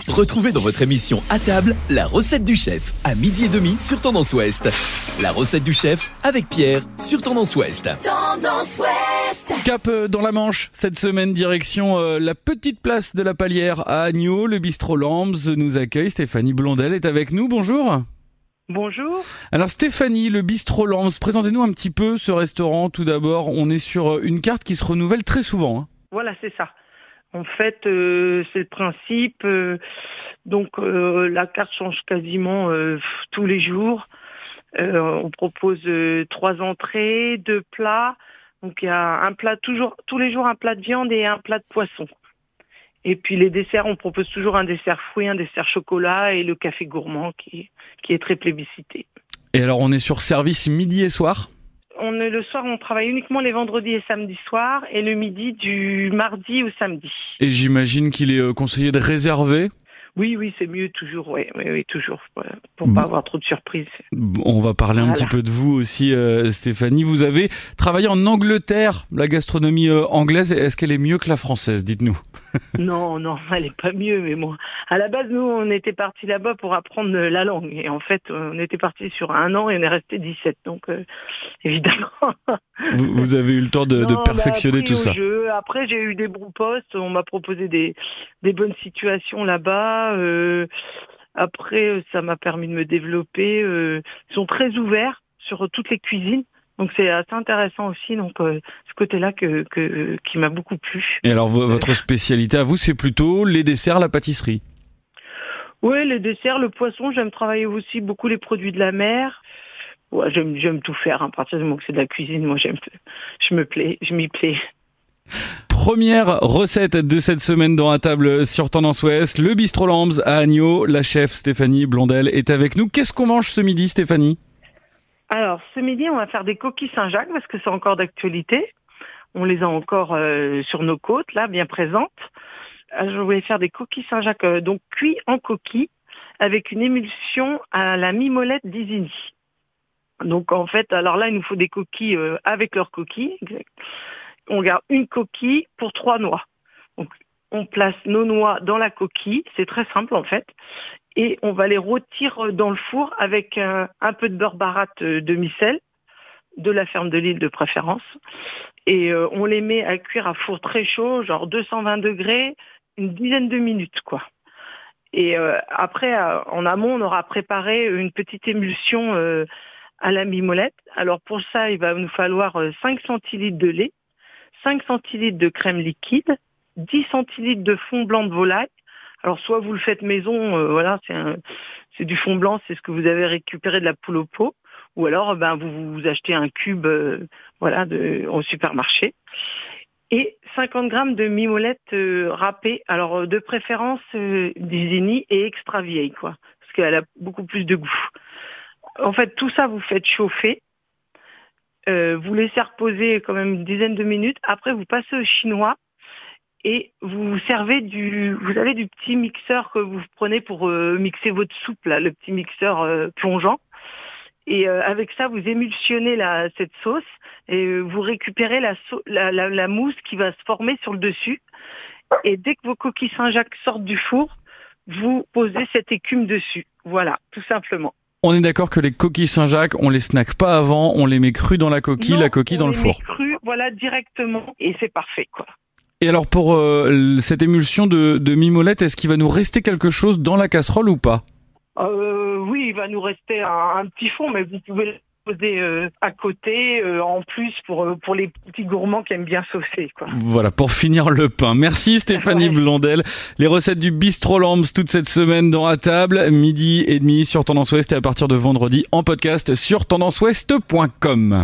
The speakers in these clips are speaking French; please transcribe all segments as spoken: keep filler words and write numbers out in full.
Retrouvez dans votre émission À table, la recette du chef, à midi et demi sur Tendance Ouest. La recette du chef avec Pierre sur Tendance Ouest. Tendance Ouest. Cap dans la Manche, cette semaine, direction euh, la petite place de la Palière à Agneaux. Le bistrot Lambs nous accueille. Stéphanie Blondel est avec nous. Bonjour. Bonjour. Alors Stéphanie, le bistrot Lambs, présentez-nous un petit peu ce restaurant. Tout d'abord, on est sur une carte qui se renouvelle très souvent. Hein. Voilà, c'est ça. En fait, euh, c'est le principe. Euh, donc, euh, la carte change quasiment euh, tous les jours. Euh, on propose euh, trois entrées, deux plats. Donc, il y a un plat toujours, tous les jours un plat de viande et un plat de poisson. Et puis les desserts, on propose toujours un dessert fruit, un dessert chocolat et le café gourmand qui, qui est très plébiscité. Et alors, on est sur service midi et soir ? On est, le soir, on travaille uniquement les vendredis et samedis soirs et le midi du mardi au samedi. Et j'imagine qu'il est conseillé de réserver ? Oui, oui, c'est mieux toujours, oui, oui, oui toujours, voilà, pour pas avoir trop de surprises. On va parler Voilà. un petit peu de vous aussi, euh, Stéphanie. Vous avez travaillé en Angleterre, la gastronomie euh, anglaise. Est-ce qu'elle est mieux que la française ? Dites-nous. Non, non, elle est pas mieux, mais bon. À la base, nous, on était partis là-bas pour apprendre la langue. Et en fait, on était partis sur un an et on est resté dix-sept. Donc, euh, évidemment. Vous, vous avez eu le temps de, Non, de bah, perfectionner appris tout au ça. jeu. Après, j'ai eu des bons postes. On m'a proposé des, des bonnes situations là-bas. Euh, après, ça m'a permis de me développer. Euh, ils sont très ouverts sur toutes les cuisines. Donc c'est assez intéressant aussi, donc euh, ce côté-là que, que qui m'a beaucoup plu. Et alors votre spécialité à vous, c'est plutôt les desserts, la pâtisserie ? Oui, les desserts, le poisson, j'aime travailler aussi beaucoup les produits de la mer. Ouais, j'aime j'aime tout faire, hein. À partir du moment que c'est de la cuisine, moi j'aime, je me plais, je m'y plais. Première recette de cette semaine dans À table sur Tendance Ouest, le bistrot Lambs à Agneaux. La chef Stéphanie Blondel est avec nous. Qu'est-ce qu'on mange ce midi, Stéphanie ? Alors, ce midi, on va faire des coquilles Saint-Jacques parce que c'est encore d'actualité. On les a encore euh, sur nos côtes, là, bien présentes. Alors, je voulais faire des coquilles Saint-Jacques, euh, donc cuits en coquilles, avec une émulsion à la mimolette d'Isigny. Donc, en fait, alors là, il nous faut des coquilles euh, avec leurs coquilles. On garde une coquille pour trois noix. Donc, on place nos noix dans la coquille. C'est très simple, en fait. Et on va les rôtir dans le four avec un, un peu de beurre baratte de micelle, de la ferme de Lille de préférence. Et euh, on les met à cuire à four très chaud, genre deux cent vingt degrés, une dizaine de minutes, quoi. Et euh, après, euh, en amont, on aura préparé une petite émulsion euh, à la mimolette. Alors pour ça, il va nous falloir euh, cinq centilitres de lait, cinq centilitres de crème liquide, dix centilitres de fond blanc de volaille. Alors soit vous le faites maison, euh, voilà, c'est, un, c'est du fond blanc, c'est ce que vous avez récupéré de la poule au pot, ou alors ben vous, vous achetez un cube, euh, voilà, de, au supermarché. Et cinquante grammes de mimolette euh, râpée, alors de préférence euh, d'Isigny et extra vieille, quoi, parce qu'elle a beaucoup plus de goût. En fait, tout ça vous faites chauffer, euh, vous laissez reposer quand même une dizaine de minutes. Après, vous passez au chinois. Et vous vous servez du, vous avez du petit mixeur que vous prenez pour euh, mixer votre soupe, là, le petit mixeur euh, plongeant. Et euh, avec ça, vous émulsionnez la, cette sauce et euh, vous récupérez la, so- la, la, la mousse qui va se former sur le dessus. Et dès que vos coquilles Saint-Jacques sortent du four, vous posez cette écume dessus. Voilà, tout simplement. On est d'accord que les coquilles Saint-Jacques, on les snack pas avant, on les met crues dans la coquille, Non, la coquille on dans le les four. met crues, voilà, directement. Et c'est parfait, quoi. Et alors pour euh, cette émulsion de, de mimolette, est-ce qu'il va nous rester quelque chose dans la casserole ou pas ? Euh, oui, il va nous rester un, un petit fond, mais vous pouvez le poser euh, à côté, euh, en plus pour euh, pour les petits gourmands qui aiment bien saucer, quoi. Voilà, pour finir le pain. Merci Stéphanie Ouais. Blondel. Les recettes du bistrot Lambs toute cette semaine dans À table, midi et demi sur Tendance Ouest et à partir de vendredi en podcast sur tendance ouest point com.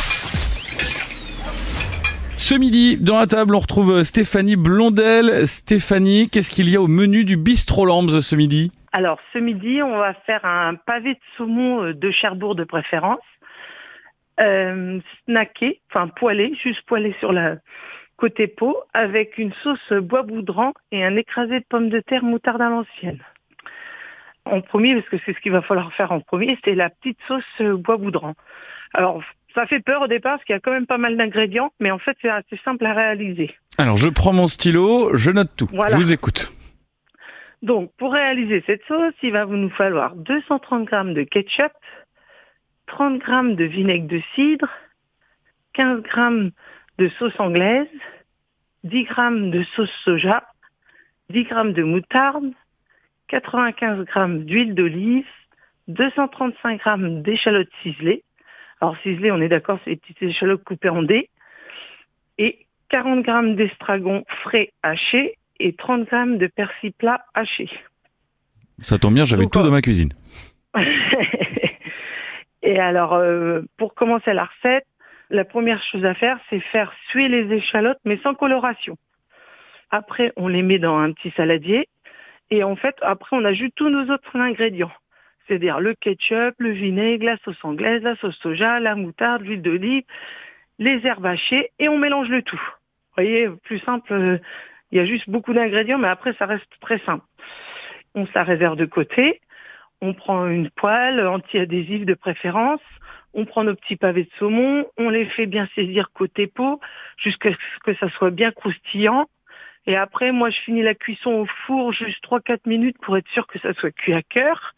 Ce midi, dans À table, on retrouve Stéphanie Blondel. Stéphanie, qu'est-ce qu'il y a au menu du bistrot Lambs ce midi ? Alors, ce midi, on va faire un pavé de saumon de Cherbourg de préférence, euh, snacké, enfin poêlé, juste poêlé sur la côté peau, avec une sauce bois boudrant et un écrasé de pommes de terre moutarde à l'ancienne. En premier, parce que c'est ce qu'il va falloir faire en premier, c'est la petite sauce bois boudrant. Alors, ça fait peur au départ parce qu'il y a quand même pas mal d'ingrédients, mais en fait, c'est assez simple à réaliser. Alors, je prends mon stylo, je note tout. Voilà. Je vous écoute. Donc, pour réaliser cette sauce, il va vous nous falloir deux cent trente grammes de ketchup, trente grammes de vinaigre de cidre, quinze grammes de sauce anglaise, dix grammes de sauce soja, dix grammes de moutarde, quatre-vingt-quinze grammes d'huile d'olive, deux cent trente-cinq grammes d'échalotes ciselées. Alors ciselées, on est d'accord, c'est les petites échalotes coupées en dés. Et quarante grammes d'estragon frais hachés et trente grammes de persil plat haché. Ça tombe bien, j'avais Donc, tout dans ma cuisine. Et alors, euh, pour commencer la recette, la première chose à faire, c'est faire suer les échalotes, mais sans coloration. Après, on les met dans un petit saladier. Et en fait, après, on ajoute tous nos autres ingrédients. C'est-à-dire le ketchup, le vinaigre, la sauce anglaise, la sauce soja, la moutarde, l'huile d'olive, les herbes hachées, et on mélange le tout. Vous voyez, plus simple, euh, il y a juste beaucoup d'ingrédients, mais après, ça reste très simple. On se la réserve de côté. On prend une poêle anti-adhésive de préférence. On prend nos petits pavés de saumon. On les fait bien saisir côté peau jusqu'à ce que ça soit bien croustillant. Et après, moi, je finis la cuisson au four juste trois à quatre minutes pour être sûr que ça soit cuit à cœur.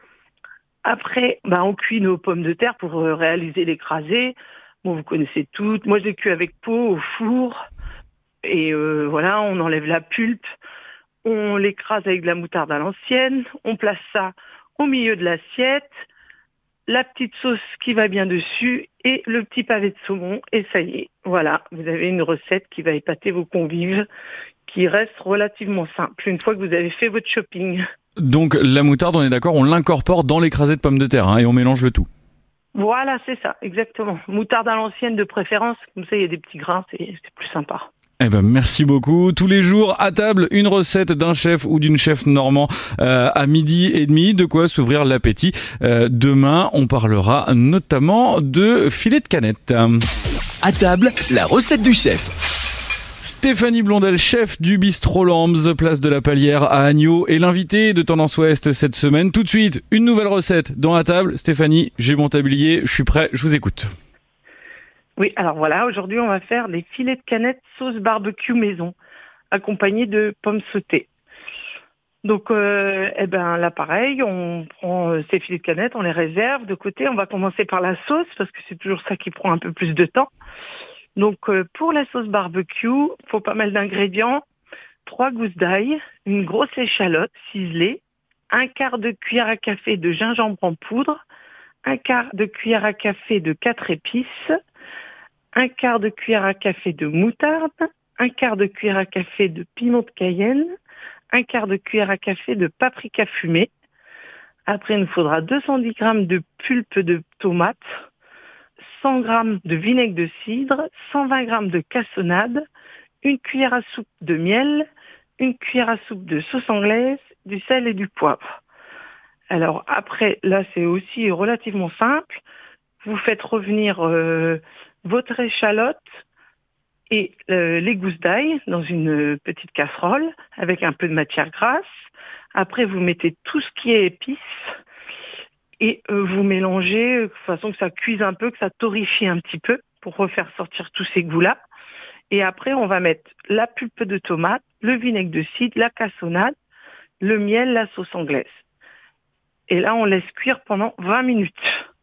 Après, bah, on cuit nos pommes de terre pour euh, réaliser l'écrasé. Bon, vous connaissez toutes. Moi, je les cuis avec peau au four. Et euh, voilà, on enlève la pulpe. On l'écrase avec de la moutarde à l'ancienne. On place ça au milieu de l'assiette. La petite sauce qui va bien dessus et le petit pavé de saumon. Et ça y est, voilà, vous avez une recette qui va épater vos convives, qui reste relativement simple une fois que vous avez fait votre shopping. Donc la moutarde, on est d'accord, on l'incorpore dans l'écrasé de pommes de terre hein, et on mélange le tout. Voilà, c'est ça, exactement. Moutarde à l'ancienne de préférence, comme ça il y a des petits grains, c'est, c'est plus sympa. Eh ben merci beaucoup. Tous les jours à table, une recette d'un chef ou d'une chef normand euh, à midi et demi. De quoi s'ouvrir l'appétit. Euh, demain, on parlera notamment de filet de canette. À table, la recette du chef. Stéphanie Blondel, chef du Bistrot Lambs, place de la Palière à Agneau, est l'invitée de Tendance Ouest cette semaine. Tout de suite, une nouvelle recette dans la table. Stéphanie, j'ai mon tablier, je suis prêt, je vous écoute. Oui, alors voilà, aujourd'hui on va faire des filets de canette sauce barbecue maison, accompagnés de pommes sautées. Donc, euh, eh ben là pareil, on prend euh, ces filets de canette, on les réserve de côté. On va commencer par la sauce parce que c'est toujours ça qui prend un peu plus de temps. Donc euh, pour la sauce barbecue, il faut pas mal d'ingrédients. Trois gousses d'ail, une grosse échalote ciselée, un quart de cuillère à café de gingembre en poudre, un quart de cuillère à café de quatre épices, un quart de cuillère à café de moutarde, un quart de cuillère à café de piment de Cayenne, un quart de cuillère à café de paprika fumée. Après, il nous faudra deux cent dix grammes de pulpe de tomate, cent grammes de vinaigre de cidre, cent vingt grammes de cassonade, une cuillère à soupe de miel, une cuillère à soupe de sauce anglaise, du sel et du poivre. Alors après, là, c'est aussi relativement simple. Vous faites revenir euh, votre échalote et euh, les gousses d'ail dans une petite casserole avec un peu de matière grasse. Après, vous mettez tout ce qui est épices et euh, vous mélangez de façon que ça cuise un peu, que ça torrifie un petit peu pour refaire sortir tous ces goûts-là. Et après, on va mettre la pulpe de tomate, le vinaigre de cidre, la cassonade, le miel, la sauce anglaise. Et là, on laisse cuire pendant vingt minutes.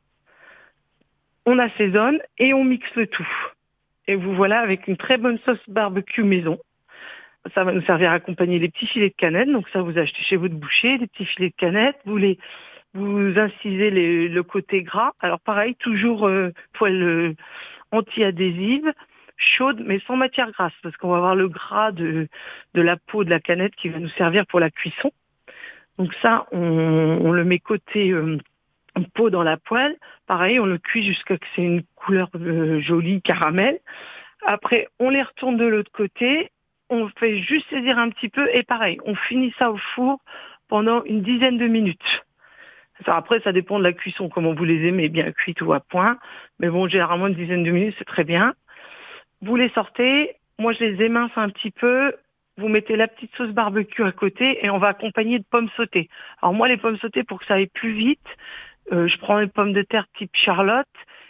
On assaisonne et on mixe le tout. Et vous voilà avec une très bonne sauce barbecue maison. Ça va nous servir à accompagner les petits filets de canette. Donc ça, vous achetez chez votre boucher des petits filets de canette. Vous les, vous incisez les, le côté gras. Alors pareil, toujours euh, poêle euh, anti-adhésive, chaude, mais sans matière grasse, parce qu'on va avoir le gras de, de la peau de la canette qui va nous servir pour la cuisson. Donc ça, on, on le met côté euh, peau dans la poêle. Pareil, on le cuit jusqu'à ce que c'est une couleur euh, jolie, caramel. Après, on les retourne de l'autre côté. On fait juste saisir un petit peu et pareil, on finit ça au four pendant une dizaine de minutes. Alors après, ça dépend de la cuisson, comment vous les aimez, bien cuites ou à point. Mais bon, généralement, une dizaine de minutes, c'est très bien. Vous les sortez. Moi, je les émince un petit peu. Vous mettez la petite sauce barbecue à côté et on va accompagner de pommes sautées. Alors moi, les pommes sautées, pour que ça aille plus vite, euh, je prends les pommes de terre type Charlotte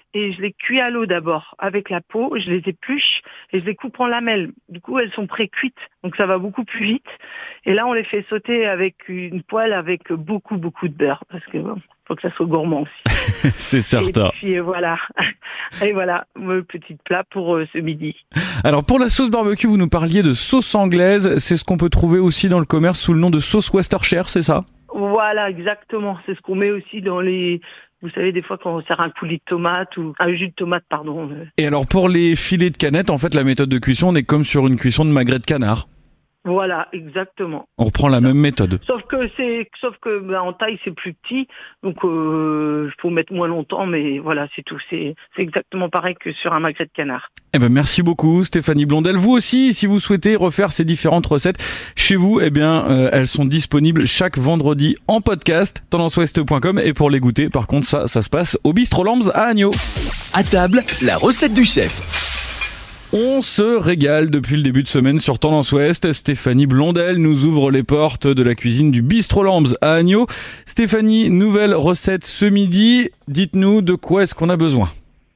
et je les cuis à l'eau d'abord avec la peau, je les épluche et je les coupe en lamelles. Du coup, elles sont pré-cuites, donc ça va beaucoup plus vite. Et là, on les fait sauter avec une poêle avec beaucoup, beaucoup de beurre, parce que bon, faut que ça soit gourmand aussi. C'est certain. Et puis voilà, et voilà, mon petit plat pour euh, ce midi. Alors pour la sauce barbecue, vous nous parliez de sauce anglaise, c'est ce qu'on peut trouver aussi dans le commerce sous le nom de sauce Worcestershire, c'est ça ? Voilà, exactement. C'est ce qu'on met aussi dans les... Vous savez, des fois, quand on sert un coulis de tomate ou un jus de tomate, pardon. Et alors, pour les filets de canettes, en fait, la méthode de cuisson, on est comme sur une cuisson de magret de canard. Voilà, exactement. On reprend la même méthode. Sauf que c'est, sauf que bah, en taille c'est plus petit, donc il euh, faut mettre moins longtemps, mais voilà, c'est tout. C'est, c'est exactement pareil que sur un magret de canard. Eh ben merci beaucoup Stéphanie Blondel. Vous aussi, si vous souhaitez refaire ces différentes recettes chez vous, eh bien euh, elles sont disponibles chaque vendredi en podcast tendance ouest point com, et pour les goûter, par contre, ça, ça se passe au Bistro Lambs à Agneau. À table, la recette du chef. On se régale depuis le début de semaine sur Tendance Ouest. Stéphanie Blondel nous ouvre les portes de la cuisine du Bistro Lambs à Agneau. Stéphanie, nouvelle recette ce midi. Dites-nous de quoi est-ce qu'on a besoin.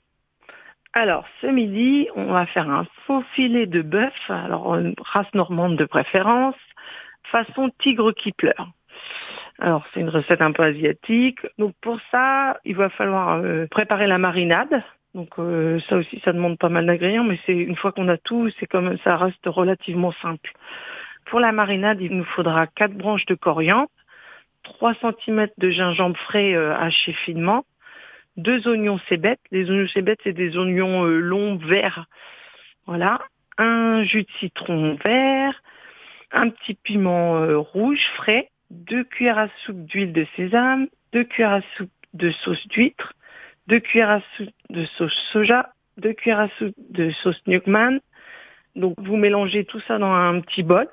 Alors, ce midi, on va faire un faux filet de bœuf, alors une race normande de préférence, façon tigre qui pleure. Alors, c'est une recette un peu asiatique. Donc, pour ça, il va falloir euh, préparer la marinade. Donc euh, ça aussi, ça demande pas mal d'ingrédients, mais c'est une fois qu'on a tout, c'est comme ça reste relativement simple. Pour la marinade, il nous faudra quatre branches de coriandre, trois centimètres de gingembre frais euh, haché finement, deux oignons cébettes. Les oignons cébettes, c'est des oignons euh, longs verts. Voilà, un jus de citron vert, un petit piment euh, rouge frais, deux cuillères à soupe d'huile de sésame, deux cuillères à soupe de sauce d'huître, deux cuillères à soupe de sauce soja, deux cuillères à soupe de sauce Newman. Donc vous mélangez tout ça dans un petit bol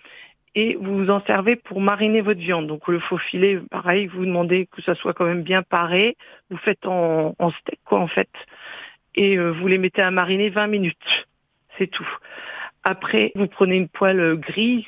et vous vous en servez pour mariner votre viande. Donc le faux filet, pareil, vous demandez que ça soit quand même bien paré. Vous faites en, en steak quoi en fait, et euh, vous les mettez à mariner vingt minutes. C'est tout. Après, vous prenez une poêle grise,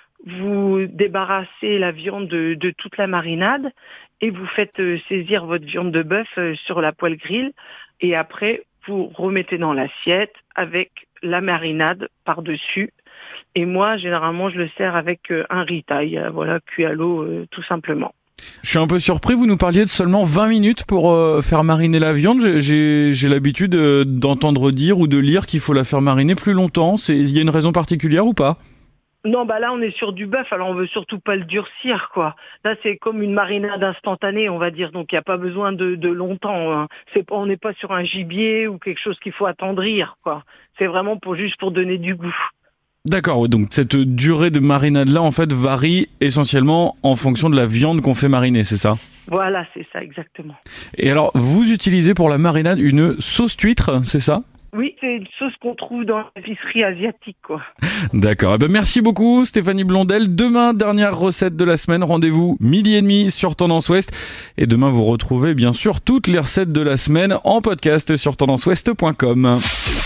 vous débarrassez la viande de, de toute la marinade et vous faites euh, saisir votre viande de bœuf euh, sur la poêle grill, et après vous remettez dans l'assiette avec la marinade par-dessus. Et moi, généralement, je le sers avec euh, un ritaille, euh, voilà, cuit à l'eau, euh, tout simplement. Je suis un peu surpris, vous nous parliez de seulement vingt minutes pour euh, faire mariner la viande. J'ai, j'ai, j'ai l'habitude euh, d'entendre dire ou de lire qu'il faut la faire mariner plus longtemps. C'est, il y a une raison particulière ou pas ? Non, bah là, on est sur du bœuf, alors on veut surtout pas le durcir, quoi. Là, c'est comme une marinade instantanée, on va dire, donc il n'y a pas besoin de, de longtemps. Hein. C'est pas, on n'est pas sur un gibier ou quelque chose qu'il faut attendrir, quoi. C'est vraiment pour juste pour donner du goût. D'accord, donc cette durée de marinade-là, en fait, varie essentiellement en fonction de la viande qu'on fait mariner, c'est ça ? Voilà, c'est ça, exactement. Et alors, vous utilisez pour la marinade une sauce d'huître, c'est ça ? Oui, c'est une sauce qu'on trouve dans l'épicerie asiatique, quoi. D'accord. Eh ben, merci beaucoup, Stéphanie Blondel. Demain, dernière recette de la semaine. Rendez-vous midi et demi sur Tendance Ouest. Et demain, vous retrouvez bien sûr toutes les recettes de la semaine en podcast sur tendance ouest point com.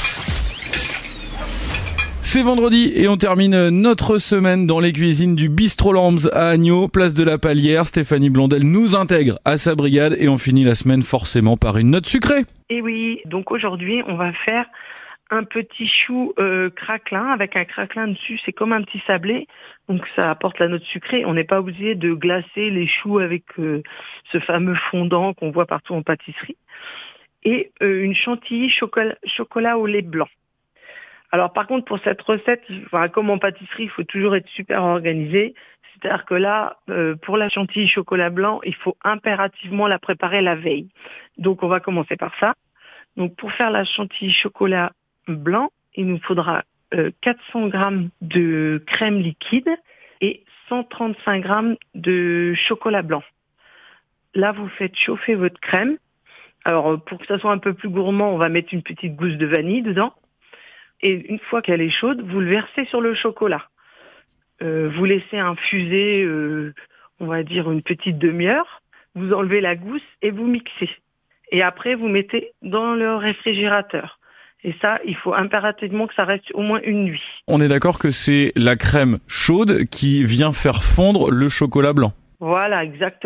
C'est vendredi et on termine notre semaine dans les cuisines du Bistro Lambs à Agneau, place de la Palière. Stéphanie Blondel nous intègre à sa brigade et on finit la semaine forcément par une note sucrée. Et oui, donc aujourd'hui, on va faire un petit chou euh, craquelin avec un craquelin dessus. C'est comme un petit sablé, donc ça apporte la note sucrée. On n'est pas obligé de glacer les choux avec euh, ce fameux fondant qu'on voit partout en pâtisserie. Et euh, une chantilly chocolat, chocolat au lait blanc. Alors par contre, pour cette recette, enfin, comme en pâtisserie, il faut toujours être super organisé. C'est-à-dire que là, euh, pour la chantilly chocolat blanc, il faut impérativement la préparer la veille. Donc on va commencer par ça. Donc pour faire la chantilly chocolat blanc, il nous faudra euh, quatre cents grammes de crème liquide et cent trente-cinq grammes de chocolat blanc. Là, vous faites chauffer votre crème. Alors pour que ça soit un peu plus gourmand, on va mettre une petite gousse de vanille dedans. Et une fois qu'elle est chaude, vous le versez sur le chocolat. Euh, vous laissez infuser, euh, on va dire, une petite demi-heure. Vous enlevez la gousse et vous mixez. Et après, vous mettez dans le réfrigérateur. Et ça, il faut impérativement que ça reste au moins une nuit. On est d'accord que c'est la crème chaude qui vient faire fondre le chocolat blanc. Voilà, exactement.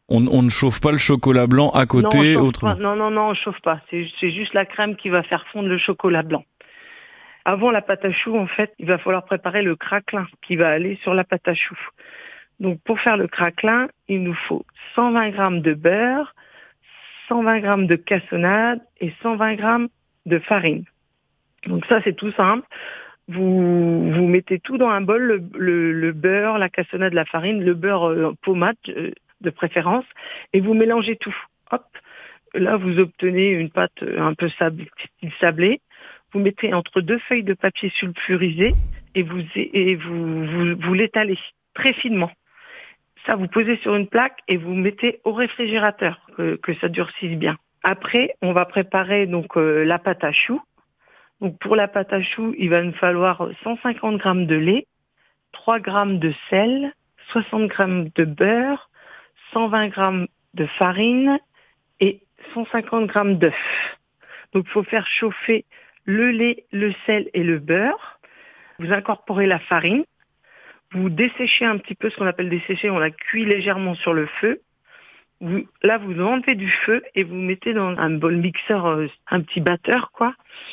On, on ne chauffe pas le chocolat blanc à côté, non, on autrement. pas. Non, non, non, on chauffe pas. C'est, c'est juste la crème qui va faire fondre le chocolat blanc. Avant la pâte à choux, en fait, il va falloir préparer le craquelin qui va aller sur la pâte à choux. Donc, pour faire le craquelin, il nous faut cent vingt grammes de beurre, cent vingt grammes de cassonade et cent vingt grammes de farine. Donc ça, c'est tout simple. Vous, vous mettez tout dans un bol, le, le, le beurre, la cassonade, la farine, le beurre euh, pommade euh, de préférence, et vous mélangez tout. Hop, là, vous obtenez une pâte un peu sablée, sablée. Vous mettez entre deux feuilles de papier sulfurisé et vous, et vous, vous, vous l'étalez très finement. Ça, vous posez sur une plaque et vous mettez au réfrigérateur, que, que ça durcisse bien. Après, on va préparer donc euh, la pâte à choux. Donc pour la pâte à choux, il va nous falloir cent cinquante grammes de lait, trois grammes de sel, soixante grammes de beurre, cent vingt grammes de farine et cent cinquante grammes d'œufs. Donc il faut faire chauffer le lait, le sel et le beurre. Vous incorporez la farine. Vous desséchez un petit peu, ce qu'on appelle dessécher, on la cuit légèrement sur le feu. Vous, là, vous enlevez du feu et vous mettez dans un bol mixeur, euh, un petit batteur, quoi,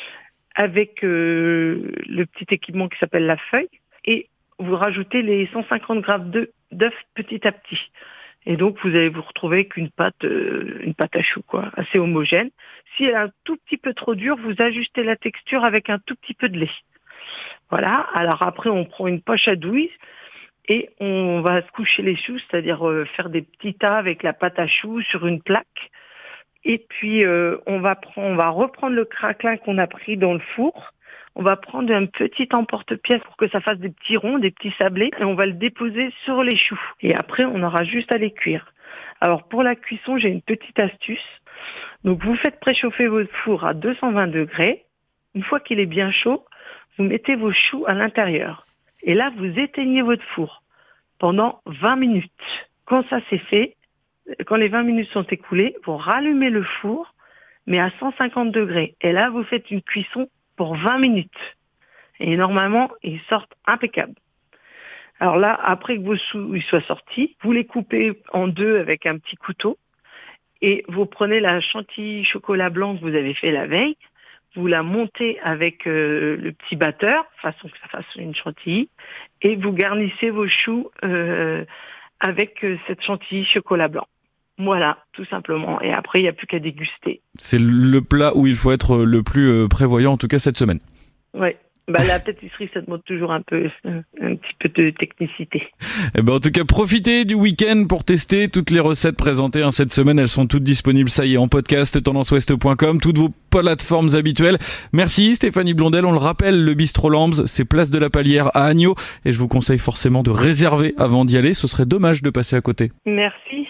avec euh, le petit équipement qui s'appelle la feuille. Et vous rajoutez les cent cinquante grammes d'œufs petit à petit. Et donc, vous allez vous retrouver avec une pâte, euh, une pâte à choux, quoi, assez homogène. Si elle est un tout petit peu trop dure, vous ajustez la texture avec un tout petit peu de lait. Voilà. Alors après, on prend une poche à douille et on va se coucher les choux, c'est-à-dire euh, faire des petits tas avec la pâte à choux sur une plaque. Et puis, euh, on va prendre, on va reprendre le craquelin qu'on a pris dans le four. On va prendre un petit emporte-pièce pour que ça fasse des petits ronds, des petits sablés, et on va le déposer sur les choux. Et après, on aura juste à les cuire. Alors, pour la cuisson, j'ai une petite astuce. Donc, vous faites préchauffer votre four à deux cent vingt degrés. Une fois qu'il est bien chaud, vous mettez vos choux à l'intérieur. Et là, vous éteignez votre four pendant vingt minutes. Quand ça c'est fait, quand les vingt minutes sont écoulées, vous rallumez le four, mais à cent cinquante degrés. Et là, vous faites une cuisson pour vingt minutes. Et normalement, ils sortent impeccables. Alors là, après que vos choux ils soient sortis, vous les coupez en deux avec un petit couteau et vous prenez la chantilly chocolat blanc que vous avez fait la veille, vous la montez avec euh, le petit batteur, façon que ça fasse une chantilly, et vous garnissez vos choux euh, avec euh, cette chantilly chocolat blanc. Voilà, tout simplement. Et après, il n'y a plus qu'à déguster. C'est le plat où il faut être le plus prévoyant, en tout cas cette semaine. Oui. Bah, la pâtisserie, ça demande toujours un peu, un petit peu de technicité. Eh ben, en tout cas, profitez du week-end pour tester toutes les recettes présentées hein, cette semaine. Elles sont toutes disponibles, ça y est, en podcast, tendance ouest point com, toutes vos plateformes habituelles. Merci Stéphanie Blondel. On le rappelle, le Bistro Lambs, c'est place de la Palière à Agneaux. Et je vous conseille forcément de réserver avant d'y aller. Ce serait dommage de passer à côté. Merci.